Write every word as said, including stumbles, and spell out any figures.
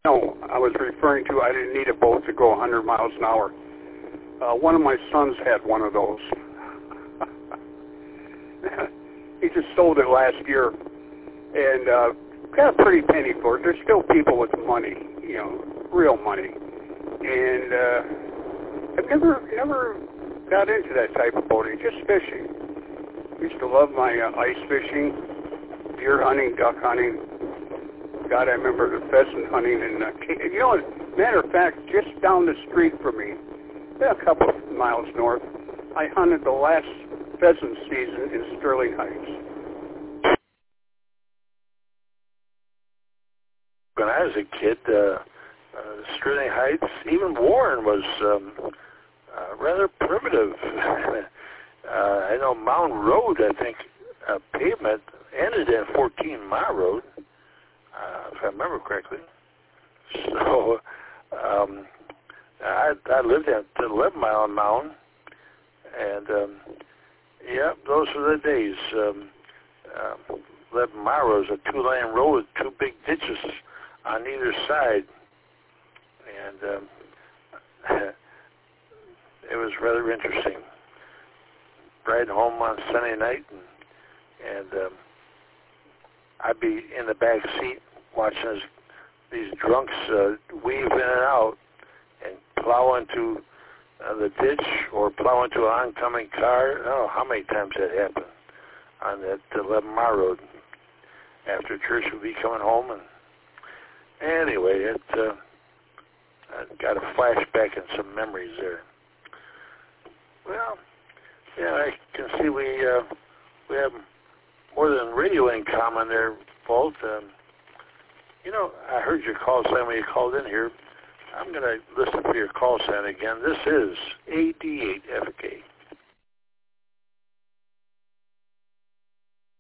No, I was referring to I didn't need a boat to go one hundred miles an hour. Uh, one of my sons had one of those. He just sold it last year and uh, got a pretty penny for it. There's still people with money, you know, real money. And uh, I've never never got into that type of boating, just fishing. Used to love my uh, ice fishing, deer hunting, duck hunting. God, I remember the pheasant hunting. And, uh, you know, matter of fact, just down the street from me, a couple of miles north, I hunted the last pheasant season in Sterling Heights. When I was a kid, uh, uh, Sterling Heights, even Warren was um, uh, rather primitive. uh, I know Mountain Road, I think, uh, pavement ended in fourteen Mile Road, uh, if I remember correctly. So um, I, I lived at eleven Mile Mountain, and um, yeah, those were the days. Um, uh, eleven Mile Road was a two-lane road with two big ditches on either side, and um, it was rather interesting. Riding home on Sunday night, and, and um, I'd be in the back seat watching this, these drunks uh, weave in and out and plow into uh, the ditch or plow into an oncoming car. I don't know how many times that happened on that eleven Mile Road. After church, we'd be coming home, and anyway, it uh, I got a flashback and some memories there. Well, yeah, I can see we uh, we have more than radio in common there, Walt. Um, you know, I heard your call sign when you called in here. I'm going to listen for your call sign again. This is A D eight F K.